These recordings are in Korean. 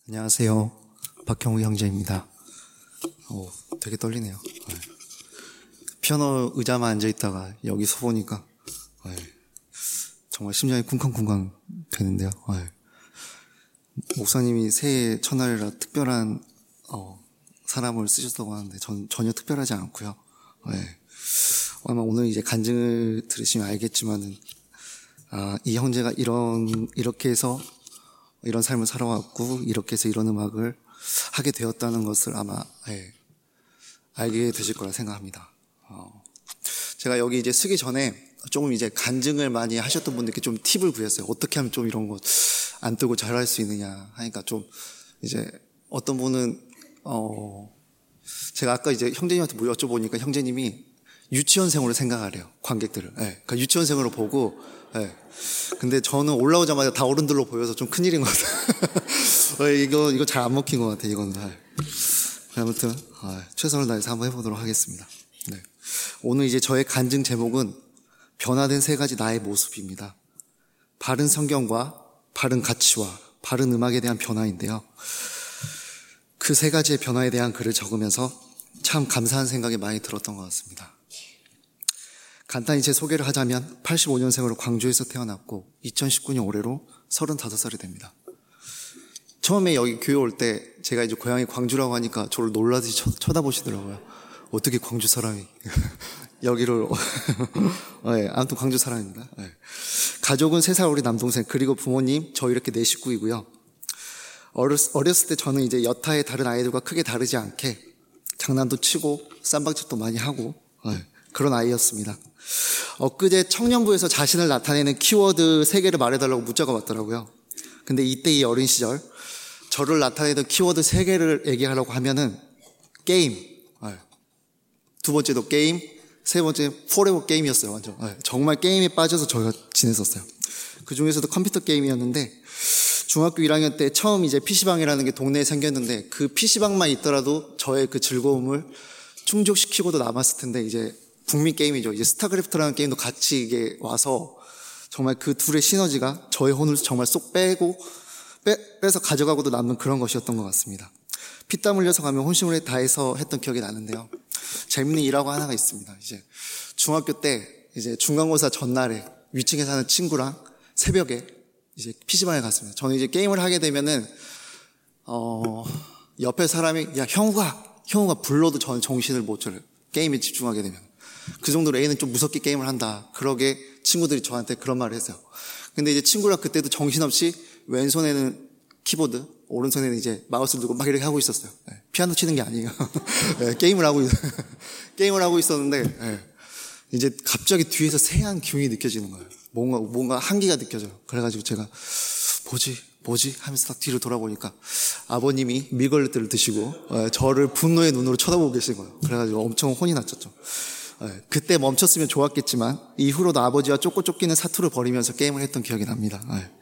안녕하세요. 박형우 형제입니다. 되게 떨리네요. 네. 피아노 의자만 앉아있다가 여기 서보니까 정말 심장이 쿵쾅쿵쾅 되는데요. 목사님이 새해 첫날이라 특별한 사람을 쓰셨다고 하는데 전 전혀 특별하지 않고요. 아마 오늘 이제 간증을 들으시면 알겠지만은 이 형제가 이렇게 해서 이런 삶을 살아왔고 이렇게 해서 이런 음악을 하게 되었다는 것을 아마 알게 되실 거라 생각합니다. 제가 여기 이제 쓰기 전에 조금 이제 간증을 많이 하셨던 분들께 좀 팁을 구했어요. 어떻게 하면 좀 이런 거 안 뜨고 잘할 수 있느냐 하니까 좀 이제 어떤 분은 제가 아까 이제 형제님한테 뭐 여쭤보니까 형제님이 유치원생으로 생각하래요. 관객들을. 그러니까 유치원생으로 보고. 근데 저는 올라오자마자 다 어른들로 보여서 좀 큰일인 것 같아요. 이거 잘 안 먹힌 것 같아요. 이건. 아무튼 최선을 다해서 한번 해보도록 하겠습니다. 오늘 이제 저의 간증 제목은 변화된 세 가지 나의 모습입니다. 바른 성경과 바른 가치와 바른 음악에 대한 변화인데요. 그 세 가지의 변화에 대한 글을 적으면서 참 감사한 생각이 많이 들었던 것 같습니다. 간단히 제 소개를 하자면 85년생으로 광주에서 태어났고 2019년 올해로 35살이 됩니다. 처음에 여기 교회 올 때 제가 이제 고향이 광주라고 하니까 저를 놀라듯이 쳐다보시더라고요. 어떻게 광주 사람이 여기를 아무튼 광주 사람입니다. 가족은 3살 어린 남동생 그리고 부모님 저 이렇게 4 식구이고요. 어렸을 때 저는 이제 여타의 다른 아이들과 크게 다르지 않게 장난도 치고 쌈박짓도 많이 하고 그런 아이였습니다. 엊그제 청년부에서 자신을 나타내는 키워드 3개를 말해달라고 문자가 왔더라고요. 근데 이때 이 어린 시절 저를 나타내던 키워드 3개를 얘기하려고 하면은 게임, 두 번째도 게임, 세 번째 포레버 게임이었어요. 완전 정말 게임에 빠져서 저희가 지냈었어요. 그 중에서도 컴퓨터 게임이었는데 중학교 1학년 때 처음 이제 PC방이라는 게 동네에 생겼는데 그 PC방만 있더라도 저의 그 즐거움을 충족시키고도 남았을 텐데 이제 북미 게임이죠. 이제 스타크래프트라는 게임도 같이 이게 와서 정말 그 둘의 시너지가 저의 혼을 정말 쏙 빼서 가져가고도 남는 그런 것이었던 것 같습니다. 피땀 흘려서 가면 혼심을 다해서 했던 기억이 나는데요. 재밌는 일화가 하나가 있습니다. 이제 중학교 때 이제 중간고사 전날에 위층에 사는 친구랑 새벽에 이제 PC방에 갔습니다. 저는 이제 게임을 하게 되면은 옆에 사람이 야 형우가 불러도 저는 정신을 못 차려요. 게임에 집중하게 되면. 그 정도로 애는 좀 무섭게 게임을 한다. 그러게 친구들이 저한테 그런 말을 했어요. 근데 이제 친구랑 그때도 정신없이 왼손에는 키보드, 오른손에는 이제 마우스를 두고 막 이렇게 하고 있었어요. 피아노 치는 게 아니에요. 게임을 하고 있었는데 이제 갑자기 뒤에서 세한 기운이 느껴지는 거예요. 뭔가 한기가 느껴져요. 그래가지고 제가 뭐지 하면서 딱 뒤로 돌아보니까 아버님이 밀걸레트를 드시고 저를 분노의 눈으로 쳐다보고 계신 거예요. 그래가지고 엄청 혼이 났었죠. 그때 멈췄으면 좋았겠지만 이후로도 아버지와 쫓기는 사투를 벌이면서 게임을 했던 기억이 납니다.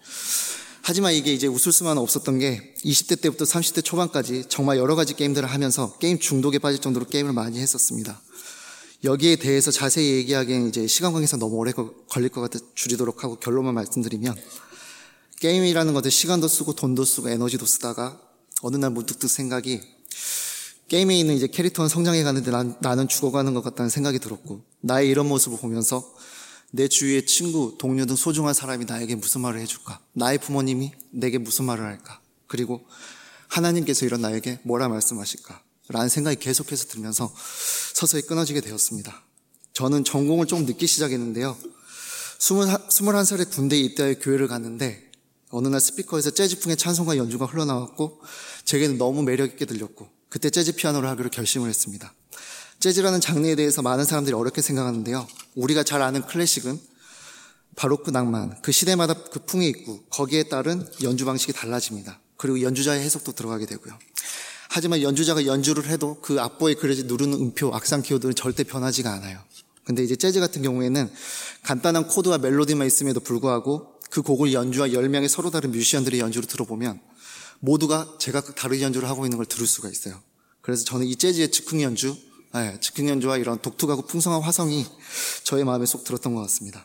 하지만 이게 이제 웃을 수만은 없었던 게 20대 때부터 30대 초반까지 정말 여러 가지 게임들을 하면서 게임 중독에 빠질 정도로 게임을 많이 했었습니다. 여기에 대해서 자세히 얘기하기엔 이제 시간 관계상 너무 오래 걸릴 것 같아 줄이도록 하고 결론만 말씀드리면 게임이라는 것은 시간도 쓰고 돈도 쓰고 에너지도 쓰다가 어느 날 문득 든 생각이 게임에 있는 이제 캐릭터는 성장해 가는데 나는 죽어가는 것 같다는 생각이 들었고 나의 이런 모습을 보면서 내 주위의 친구, 동료 등 소중한 사람이 나에게 무슨 말을 해줄까? 나의 부모님이 내게 무슨 말을 할까? 그리고 하나님께서 이런 나에게 뭐라 말씀하실까? 라는 생각이 계속해서 들면서 서서히 끊어지게 되었습니다. 저는 전공을 좀 늦게 시작했는데요. 21살에 군대에 입대하여 교회를 갔는데 어느 날 스피커에서 재즈풍의 찬송가 연주가 흘러나왔고 제게는 너무 매력있게 들렸고 그때 재즈 피아노를 하기로 결심을 했습니다. 재즈라는 장르에 대해서 많은 사람들이 어렵게 생각하는데요. 우리가 잘 아는 클래식은 바로크 낭만, 그 시대마다 그 풍이 있고 거기에 따른 연주 방식이 달라집니다. 그리고 연주자의 해석도 들어가게 되고요. 하지만 연주자가 연주를 해도 그 악보에 그려진 누르는 음표, 악상 키워드는 절대 변하지가 않아요. 근데 이제 재즈 같은 경우에는 간단한 코드와 멜로디만 있음에도 불구하고 그 곡을 연주한 10명의 서로 다른 뮤지션들의 연주를 들어보면 모두가 제각각 다른 연주를 하고 있는 걸 들을 수가 있어요. 그래서 저는 이 재즈의 즉흥 연주와 이런 독특하고 풍성한 화성이 저의 마음에 쏙 들었던 것 같습니다.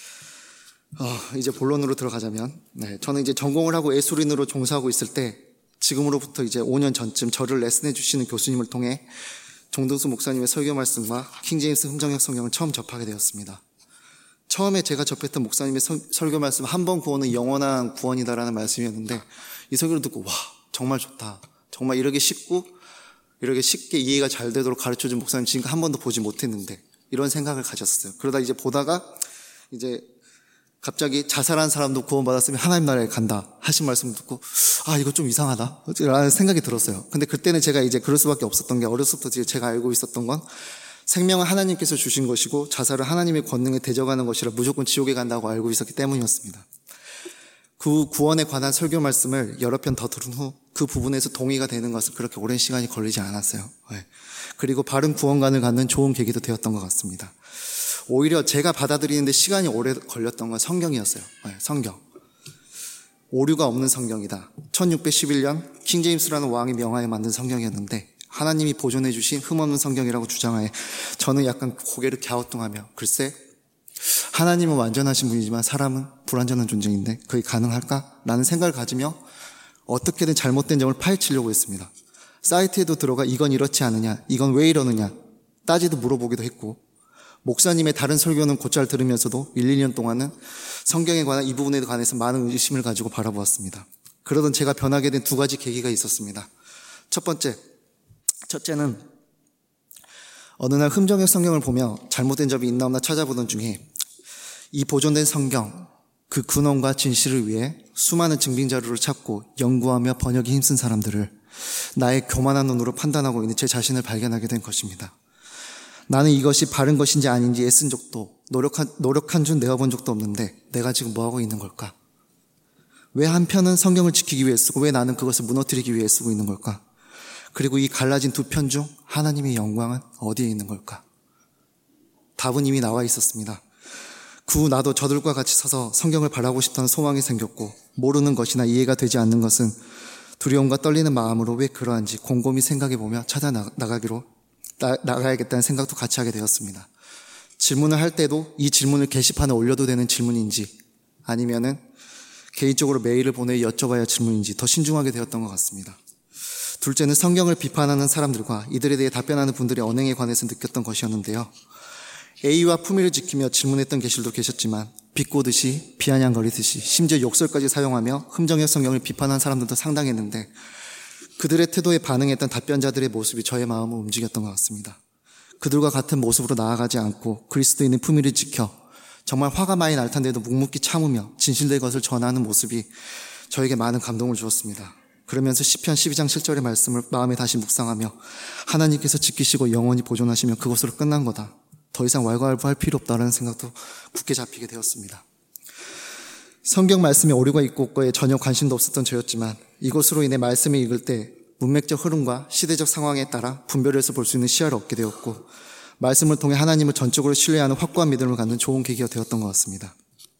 이제 본론으로 들어가자면, 저는 이제 전공을 하고 예술인으로 종사하고 있을 때 지금으로부터 이제 5년 전쯤 저를 레슨해 주시는 교수님을 통해 정동수 목사님의 설교 말씀과 킹제임스 흥정역 성경을 처음 접하게 되었습니다. 처음에 제가 접했던 목사님의 설교 말씀, 한 번 구원은 영원한 구원이다라는 말씀이었는데, 이 설교를 듣고 와, 정말 좋다. 정말 이렇게 쉽게 이해가 잘 되도록 가르쳐준 목사님 지금까지 한 번도 보지 못했는데, 이런 생각을 가졌어요. 그러다 이제 보다가 이제 갑자기 자살한 사람도 구원받았으면 하나님 나라에 간다 하신 말씀 듣고, 이거 좀 이상하다 라는 생각이 들었어요. 근데 그때는 제가 이제 그럴 수밖에 없었던 게, 어렸을 때부터 제가 알고 있었던 건 생명은 하나님께서 주신 것이고 자살은 하나님의 권능에 대적하는 것이라 무조건 지옥에 간다고 알고 있었기 때문이었습니다. 그 구원에 관한 설교 말씀을 여러 편 더 들은 후 그 부분에서 동의가 되는 것은 그렇게 오랜 시간이 걸리지 않았어요. 그리고 바른 구원관을 갖는 좋은 계기도 되었던 것 같습니다. 오히려 제가 받아들이는데 시간이 오래 걸렸던 건 성경이었어요. 성경. 오류가 없는 성경이다. 1611년 킹제임스라는 왕이 명하에 만든 성경이었는데, 하나님이 보존해 주신 흠없는 성경이라고 주장하에 저는 약간 고개를 갸우뚱하며, 글쎄 하나님은 완전하신 분이지만 사람은 불완전한 존재인데 그게 가능할까? 라는 생각을 가지며 어떻게든 잘못된 점을 파헤치려고 했습니다. 사이트에도 들어가 이건 이렇지 않느냐, 이건 왜 이러느냐 따지도 물어보기도 했고, 목사님의 다른 설교는 곧잘 들으면서도 1, 2년 동안은 성경에 관한 이 부분에 관해서 많은 의심을 가지고 바라보았습니다. 그러던 제가 변하게 된 2가지 계기가 있었습니다. 첫째는 어느 날 흥정역 성경을 보며 잘못된 점이 있나 없나 찾아보던 중에 이 보존된 성경, 그 근원과 진실을 위해 수많은 증빙 자료를 찾고 연구하며 번역에 힘쓴 사람들을 나의 교만한 눈으로 판단하고 있는 제 자신을 발견하게 된 것입니다. 나는 이것이 바른 것인지 아닌지 애쓴 적도, 노력한 줄 내어본 적도 없는데 내가 지금 뭐하고 있는 걸까? 왜 한편은 성경을 지키기 위해 쓰고 왜 나는 그것을 무너뜨리기 위해 쓰고 있는 걸까? 그리고 이 갈라진 2편 중 하나님의 영광은 어디에 있는 걸까? 답은 이미 나와 있었습니다. 그 후 나도 저들과 같이 서서 성경을 바라고 싶다는 소망이 생겼고, 모르는 것이나 이해가 되지 않는 것은 두려움과 떨리는 마음으로 왜 그러한지 곰곰이 생각해보며 나가야겠다는 생각도 같이 하게 되었습니다. 질문을 할 때도 이 질문을 게시판에 올려도 되는 질문인지, 아니면은 개인적으로 메일을 보내 여쭤봐야 할 질문인지 더 신중하게 되었던 것 같습니다. 둘째는 성경을 비판하는 사람들과 이들에 대해 답변하는 분들의 언행에 관해서 느꼈던 것이었는데요. A와 품위를 지키며 질문했던 계실도 계셨지만, 비꼬듯이 비아냥거리듯이 심지어 욕설까지 사용하며 흥정역 성경을 비판한 사람들도 상당했는데, 그들의 태도에 반응했던 답변자들의 모습이 저의 마음을 움직였던 것 같습니다. 그들과 같은 모습으로 나아가지 않고 그리스도인의 품위를 지켜 정말 화가 많이 날 텐데도 묵묵히 참으며 진실된 것을 전하는 모습이 저에게 많은 감동을 주었습니다. 그러면서 시편 12장 7절의 말씀을 마음에 다시 묵상하며, 하나님께서 지키시고 영원히 보존하시면 그것으로 끝난 거다, 더 이상 왈가왈부할 필요 없다라는 생각도 굳게 잡히게 되었습니다. 성경 말씀에 오류가 있고 없고에 전혀 관심도 없었던 저였지만, 이것으로 인해 말씀을 읽을 때 문맥적 흐름과 시대적 상황에 따라 분별해서 볼 수 있는 시야를 얻게 되었고, 말씀을 통해 하나님을 전적으로 신뢰하는 확고한 믿음을 갖는 좋은 계기가 되었던 것 같습니다.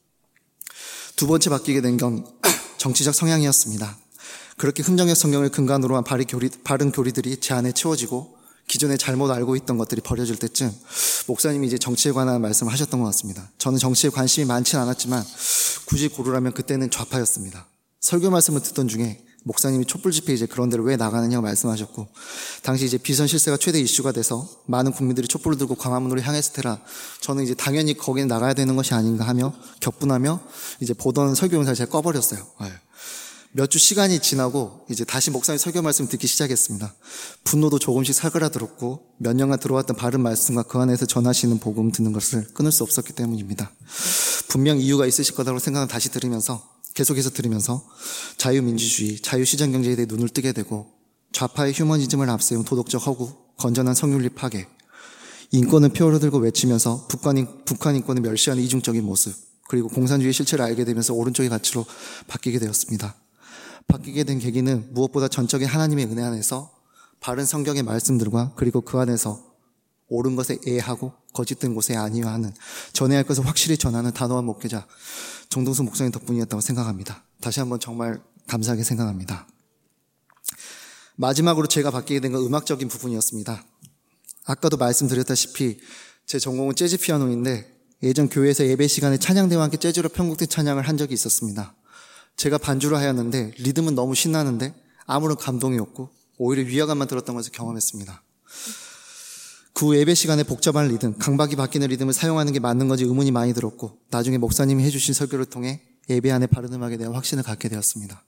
2번째 바뀌게 된 건 정치적 성향이었습니다. 그렇게 흥정역 성경을 근간으로 한 바른 교리들이 제 안에 채워지고 기존에 잘못 알고 있던 것들이 버려질 때쯤 목사님이 이제 정치에 관한 말씀을 하셨던 것 같습니다. 저는 정치에 관심이 많지는 않았지만 굳이 고르라면 그때는 좌파였습니다. 설교 말씀을 듣던 중에 목사님이 촛불 집회 이제 그런 데를 왜 나가느냐고 말씀하셨고, 당시 이제 비선 실세가 최대 이슈가 돼서 많은 국민들이 촛불을 들고 광화문으로 향했을 테라 저는 이제 당연히 거기는 나가야 되는 것이 아닌가 하며 격분하며 이제 보던 설교 영상을 제가 꺼버렸어요. 몇 주 시간이 지나고 이제 다시 목사님 설교 말씀을 듣기 시작했습니다. 분노도 조금씩 사그라들었고 몇 년간 들어왔던 바른 말씀과 그 안에서 전하시는 복음 듣는 것을 끊을 수 없었기 때문입니다. 분명 이유가 있으실 거라고 생각을 다시 계속해서 들으면서 자유민주주의, 자유시장경제에 대해 눈을 뜨게 되고, 좌파의 휴머니즘을 앞세운 도덕적 허구, 건전한 성윤리 파괴, 인권을 표어로 들고 외치면서 북한 인권을 멸시하는 이중적인 모습, 그리고 공산주의 실체를 알게 되면서 오른쪽의 가치로 바뀌게 되었습니다. 바뀌게 된 계기는 무엇보다 전적인 하나님의 은혜 안에서 바른 성경의 말씀들과 그리고 그 안에서 옳은 것에 애하고 거짓된 것에 아니하는, 전해야 할 것을 확실히 전하는 단호한 목회자 정동수 목사님 덕분이었다고 생각합니다. 다시 한번 정말 감사하게 생각합니다. 마지막으로 제가 바뀌게 된 건 음악적인 부분이었습니다. 아까도 말씀드렸다시피 제 전공은 재즈 피아노인데, 예전 교회에서 예배 시간에 찬양대와 함께 재즈로 편곡된 찬양을 한 적이 있었습니다. 제가 반주를 하였는데 리듬은 너무 신나는데 아무런 감동이 없고 오히려 위화감만 들었던 것을 경험했습니다. 그 예배 시간에 복잡한 리듬, 강박이 바뀌는 리듬을 사용하는 게 맞는 건지 의문이 많이 들었고 나중에 목사님이 해주신 설교를 통해 예배 안에 바른 음악에 대한 확신을 갖게 되었습니다.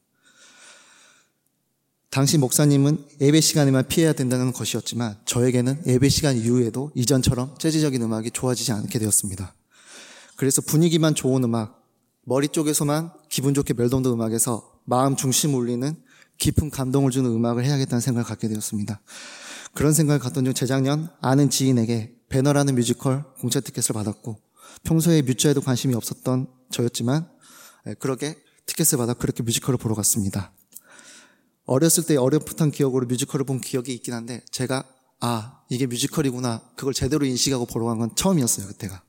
당시 목사님은 예배 시간에만 피해야 된다는 것이었지만 저에게는 예배 시간 이후에도 이전처럼 재즈적인 음악이 좋아지지 않게 되었습니다. 그래서 분위기만 좋은 음악, 머리 쪽에서만 기분 좋게 멜로디 음악에서 마음 중심 울리는 깊은 감동을 주는 음악을 해야겠다는 생각을 갖게 되었습니다. 그런 생각을 갖던 중 재작년 아는 지인에게 배너라는 뮤지컬 공짜 티켓을 받았고 평소에 뮤지컬에도 관심이 없었던 저였지만 그렇게 티켓을 받아 그렇게 뮤지컬을 보러 갔습니다. 어렸을 때 어렴풋한 기억으로 뮤지컬을 본 기억이 있긴 한데 제가 이게 뮤지컬이구나 그걸 제대로 인식하고 보러 간 건 처음이었어요. 그때가.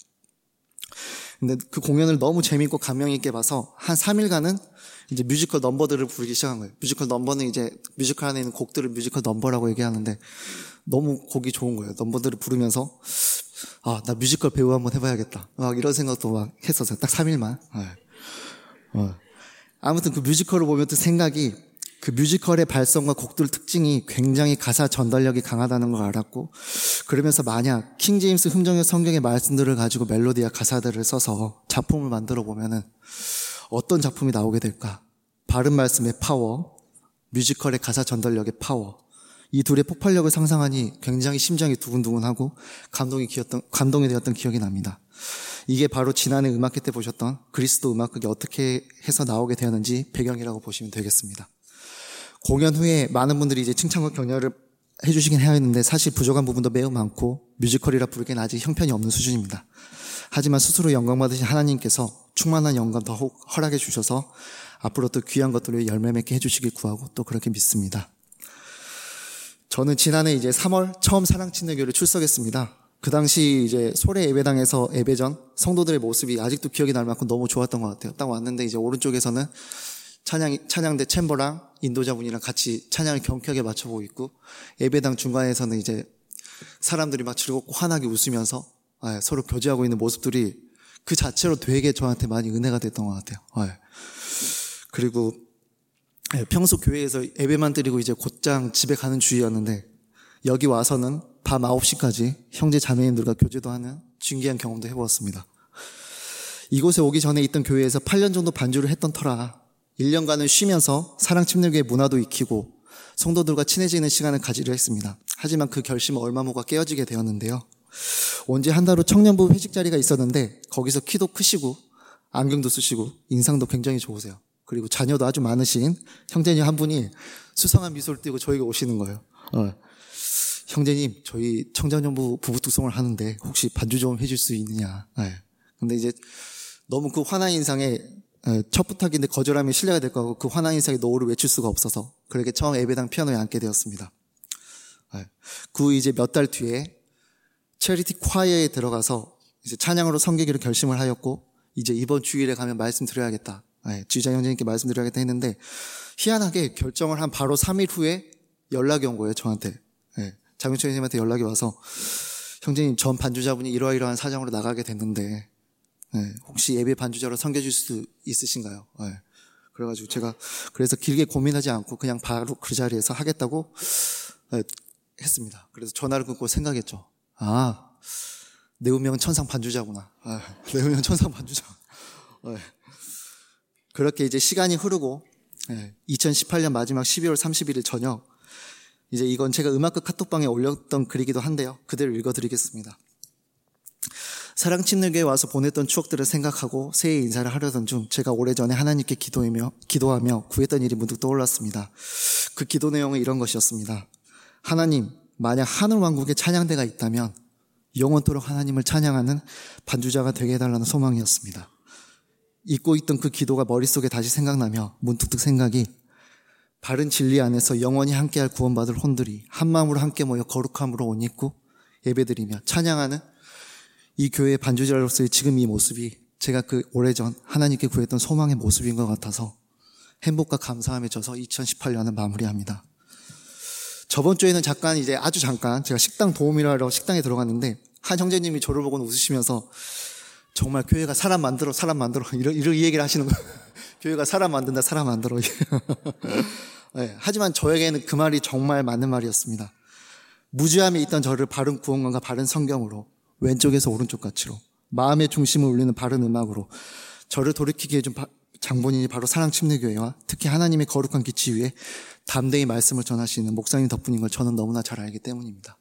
근데 그 공연을 너무 재밌고 감명 있게 봐서 한 3일간은 이제 뮤지컬 넘버들을 부르기 시작한 거예요. 뮤지컬 넘버는 이제 뮤지컬 안에 있는 곡들을 뮤지컬 넘버라고 얘기하는데 너무 곡이 좋은 거예요. 넘버들을 부르면서 나 뮤지컬 배우 한번 해봐야겠다. 막 이런 생각도 막 했었어요. 딱 3일만. 아무튼 그 뮤지컬을 보면 또 생각이 그 뮤지컬의 발성과 곡들 특징이 굉장히 가사 전달력이 강하다는 걸 알았고 그러면서 만약 킹제임스 흥정의 성경의 말씀들을 가지고 멜로디와 가사들을 써서 작품을 만들어 보면은 어떤 작품이 나오게 될까? 바른 말씀의 파워, 뮤지컬의 가사 전달력의 파워 이 둘의 폭발력을 상상하니 굉장히 심장이 두근두근하고 감동이 되었던 기억이 납니다. 이게 바로 지난해 음악회 때 보셨던 그리스도 음악극이 어떻게 해서 나오게 되었는지 배경이라고 보시면 되겠습니다. 공연 후에 많은 분들이 이제 칭찬과 격려를 해주시긴 해야 했는데 사실 부족한 부분도 매우 많고 뮤지컬이라 부르기엔 아직 형편이 없는 수준입니다. 하지만 스스로 영광 받으신 하나님께서 충만한 영광 더 허락해 주셔서 앞으로 또 귀한 것들을 열매 맺게 해주시길 구하고 또 그렇게 믿습니다. 저는 지난해 이제 3월 처음 사랑침례교회를 출석했습니다. 그 당시 이제 소래 예배당에서 예배 전 성도들의 모습이 아직도 기억이 날 만큼 너무 좋았던 것 같아요. 딱 왔는데 이제 오른쪽에서는 찬양대 챔버랑 인도자분이랑 같이 찬양을 경쾌하게 맞춰보고 있고 예배당 중간에서는 이제 사람들이 막 즐겁고 환하게 웃으면서 서로 교제하고 있는 모습들이 그 자체로 되게 저한테 많이 은혜가 됐던 것 같아요. 그리고 평소 교회에서 예배만 드리고 이제 곧장 집에 가는 주의였는데 여기 와서는 밤 9시까지 형제 자매님들과 교제도 하는 신기한 경험도 해보았습니다. 이곳에 오기 전에 있던 교회에서 8년 정도 반주를 했던 터라 1년간은 쉬면서 사랑침례교회 문화도 익히고 성도들과 친해지는 시간을 가지려 했습니다. 하지만 그 결심은 얼마 모가 깨어지게 되었는데요. 온 지 한 달 후 청년부 회식 자리가 있었는데 거기서 키도 크시고 안경도 쓰시고 인상도 굉장히 좋으세요. 그리고 자녀도 아주 많으신 형제님 한 분이 수상한 미소를 띠고 저에게 오시는 거예요. 형제님 저희 청년부 부부뚝성을 하는데 혹시 반주 좀 해줄 수 있느냐. 근데 이제 너무 그 환한 인상에 첫 부탁인데 거절하면 실례가 될 거고 그 환한 인상에 노를 외칠 수가 없어서 그렇게 처음 예배당 피아노에 앉게 되었습니다. 그 이제 몇 달 뒤에 체리티 콰이어에 들어가서 이제 찬양으로 섬기기로 결심을 하였고 이제 이번 주일에 가면 말씀드려야겠다. 지휘자 형제님께 말씀드려야겠다 했는데 희한하게 결정을 한 바로 3일 후에 연락이 온 거예요. 저한테. 장윤철 형님한테 연락이 와서 형제님 전 반주자분이 이러이러한 사정으로 나가게 됐는데 혹시 예배 반주자로 섬겨줄 수 있으신가요? 그래가지고 제가 그래서 길게 고민하지 않고 그냥 바로 그 자리에서 하겠다고 했습니다. 그래서 전화를 끊고 생각했죠. 내 운명은 천상 반주자구나. 내 운명은 천상 반주자. 그렇게 이제 시간이 흐르고 2018년 마지막 12월 31일 저녁 이제 이건 제가 음악극 카톡방에 올렸던 글이기도 한데요. 그대로 읽어드리겠습니다. 사랑침례교회에 와서 보냈던 추억들을 생각하고 새해 인사를 하려던 중 제가 오래전에 하나님께 기도하며 구했던 일이 문득 떠올랐습니다. 그 기도 내용은 이런 것이었습니다. 하나님, 만약 하늘왕국에 찬양대가 있다면 영원토록 하나님을 찬양하는 반주자가 되게 해달라는 소망이었습니다. 잊고 있던 그 기도가 머릿속에 다시 생각나며 문득 생각이 바른 진리 안에서 영원히 함께할 구원받을 혼들이 한마음으로 함께 모여 거룩함으로 옷 입고 예배드리며 찬양하는 이 교회의 반주자로서의 지금 이 모습이 제가 그 오래전 하나님께 구했던 소망의 모습인 것 같아서 행복과 감사함에 져서 2018년을 마무리합니다. 저번 주에는 아주 잠깐 제가 식당 도우미를 하러 식당에 들어갔는데 한 형제님이 저를 보고 웃으시면서 정말 교회가 사람 만들어 이런 이 얘기를 하시는 거예요. 교회가 사람 만든다. 하지만 하지만 저에게는 그 말이 정말 맞는 말이었습니다. 무죄함에 있던 저를 바른 구원관과 바른 성경으로, 왼쪽에서 오른쪽 가치로, 마음의 중심을 울리는 바른 음악으로 저를 돌이키게 해준 장본인이 바로 사랑침례교회와 특히 하나님의 거룩한 기치 위에 담대히 말씀을 전하시는 목사님 덕분인 걸 저는 너무나 잘 알기 때문입니다.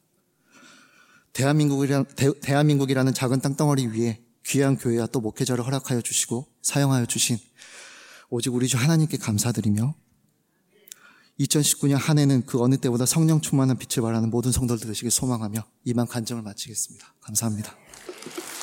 대한민국이라는 작은 땅덩어리 위에 귀한 교회와 또 목회자를 허락하여 주시고 사용하여 주신 오직 우리 주 하나님께 감사드리며 2019년 한 해는 그 어느 때보다 성령 충만한 빛을 발하는 모든 성도들 되시길 소망하며 이만 간증을 마치겠습니다. 감사합니다.